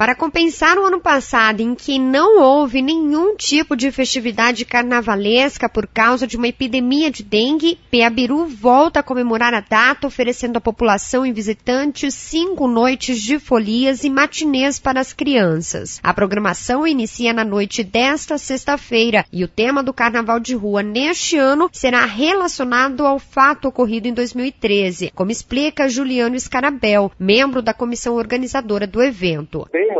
Para compensar o ano passado em que não houve nenhum tipo de festividade carnavalesca por causa de uma epidemia de dengue, Peabiru volta a comemorar a data, oferecendo à população e visitantes 5 noites de folias e matinês para as crianças. A programação inicia na noite desta sexta-feira e o tema do Carnaval de Rua neste ano será relacionado ao fato ocorrido em 2013, como explica Juliano Scarabel, membro da comissão organizadora do evento. O tema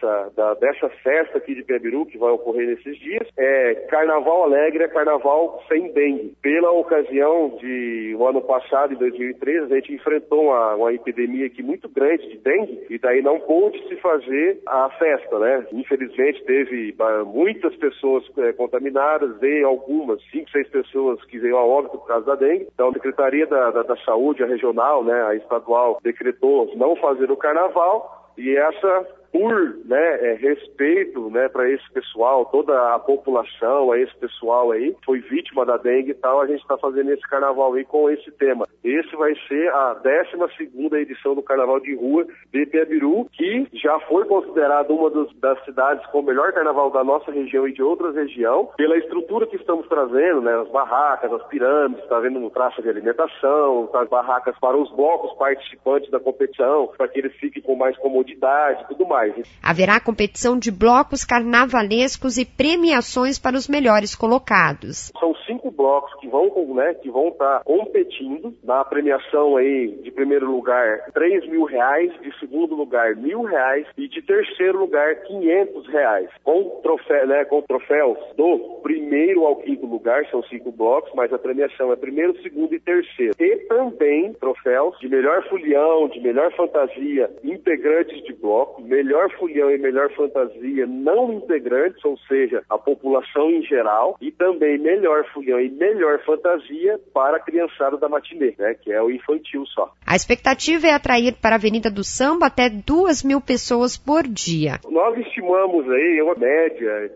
dessa festa aqui de Peabiru, que vai ocorrer nesses dias, é Carnaval Alegre, é Carnaval Sem Dengue. Pela ocasião de o ano passado, em 2013, a gente enfrentou uma epidemia aqui muito grande de dengue e daí não pôde se fazer a festa, né? Infelizmente teve muitas pessoas contaminadas, veio algumas, 5, 6 pessoas que veio a óbito por causa da dengue. Então a Secretaria da Saúde, a regional, né, a estadual, decretou não fazer o carnaval e essa por respeito, né, para esse pessoal, toda a população, esse pessoal aí, foi vítima da dengue e tal, a gente está fazendo esse carnaval aí com esse tema. Esse vai ser a 12ª edição do Carnaval de Rua de Peabiru, que já foi considerado uma das cidades com o melhor carnaval da nossa região e de outras regiões, pela estrutura que estamos trazendo, né, as barracas, as pirâmides, está vendo um traço de alimentação, as barracas para os blocos participantes da competição, para que eles fiquem com mais comodidade e tudo mais. Haverá competição de blocos carnavalescos e premiações para os melhores colocados. São 5 blocos que vão estar competindo. Na premiação aí, de primeiro lugar, R$3.000, de segundo lugar, R$1.000 e de terceiro lugar, R$500. Com troféus do primeiro ao quinto lugar, são 5 blocos, mas a premiação é primeiro, segundo e terceiro. E também troféus de melhor folião, de melhor fantasia, integrantes de bloco, melhor folião e melhor fantasia não integrantes, ou seja, a população em geral, e também melhor folião e melhor fantasia para a criançada da matinê, né, que é o infantil só. A expectativa é atrair para a Avenida do Samba até 2.000 pessoas por dia. Nós estimamos aí uma média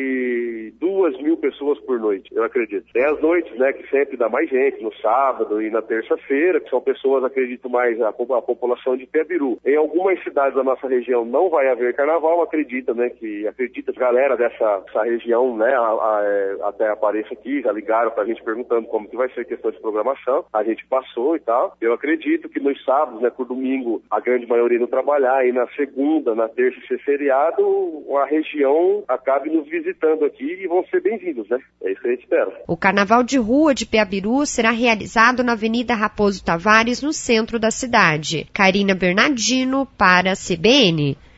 de 2.000 pessoas por noite, eu acredito. Tem as noites, né, que sempre dá mais gente, no sábado e na terça-feira, que são pessoas, acredito mais, a população de Peabiru. Em algumas cidades da nossa região não vai haver carnaval, acredita a galera dessa região, né, até apareça aqui, já ligaram pra gente perguntando como que vai ser a questão de programação, a gente passou e tal. Eu acredito que nos sábados, né, por domingo, a grande maioria não trabalhar, e na segunda, na terça e ser feriado, a região acabe nos visitando aqui e vão ser bem-vindos, né? É isso que a gente espera. O Carnaval de Rua de Peabiru será realizado na Avenida Raposo Tavares, no centro da cidade. Karina Bernardino para a CBN.